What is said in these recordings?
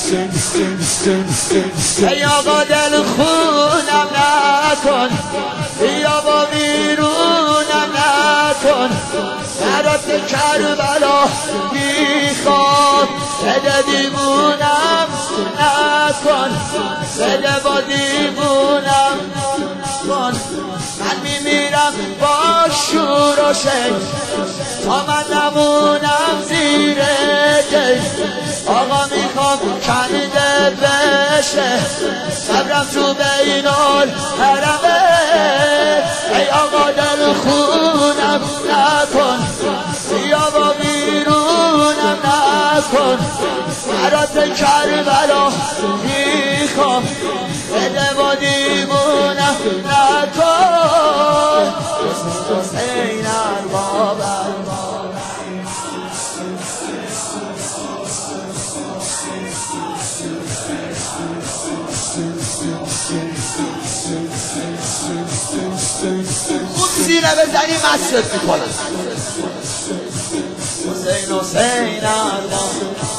ای آقا دل خونم نکن، بیا با بیرونم نکن، برات کربلا میخوام، بده دیوونم نکن، بده با دیوونم کن. من میمیرم با شور و شک تا من نمونم زیر دی. آقا میخوام کنده بشه صبرم تو بین الحرمه. ای آقا دل خونم نکن، بیا با بیرونم نکن، برات کربلا میخوام، بده با دیوونم نکن. حسین ارباب اون زینه بزنی مستت میکنم. حسین حسین ارباب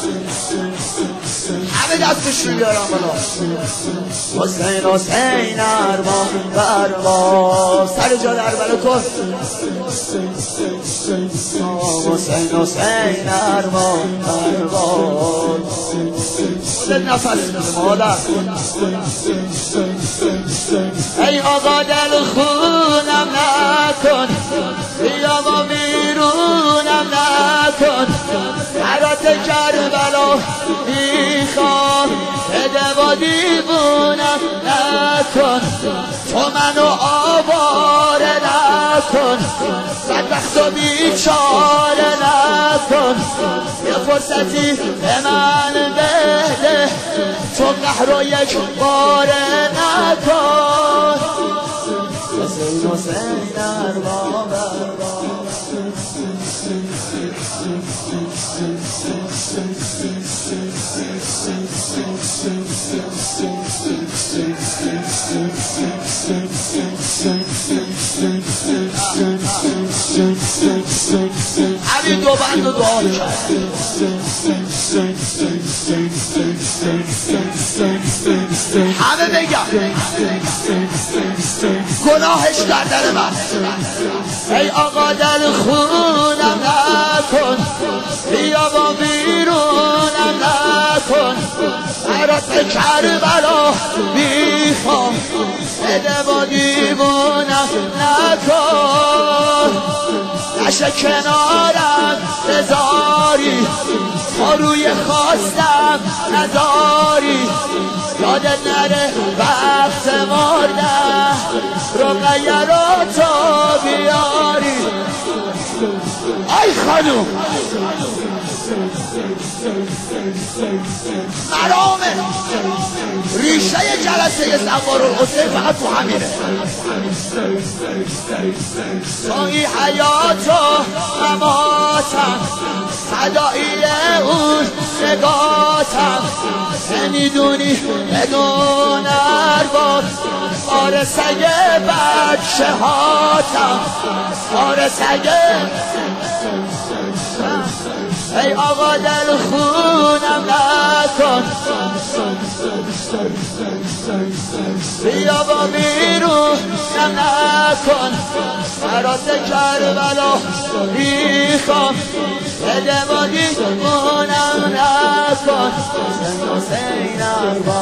همه دستشون بیارم بالا. حسین حسین ارباب ارباب سر جا دربله کن. حسین حسین ارباب ارباب خودت نفس بده مادر. ای آقا دل خونم نکن، بیا با بیرونم نکن، برات کربلا میخوام، بده با دیوونم نکن، تو منو آواره نکن، بدبخت و بیچاره نکن، یه فرصتی به من بده، تو قهر و یک باره نکن. حسین حسین ارباب همین دو بند و دعا کرد. همه بگم گناهش در دل من. ای آقا دل خونم نکن، بیا با بیرونم نکن، برات کربلا میخوام، بده با دیوونم نکن. نشه کنارم بذاری، تا روی خواستم نذاری، یادت نره وقت مردم رقیه رو تو بیاری. ای خانوم مرامه ریشه جلسه سوار الحسین فقط تو همینه. تا این حیات و مماتم، فدایی اون نگاتم، نمیدونی بدون ارباب آرسگ بچه هاتم، آرسگ. ای آقا دل خونم نکن، بیا با بیرونم نکن، برات کربلا میخوام، بده با دیوونم نکن. حسین ارباب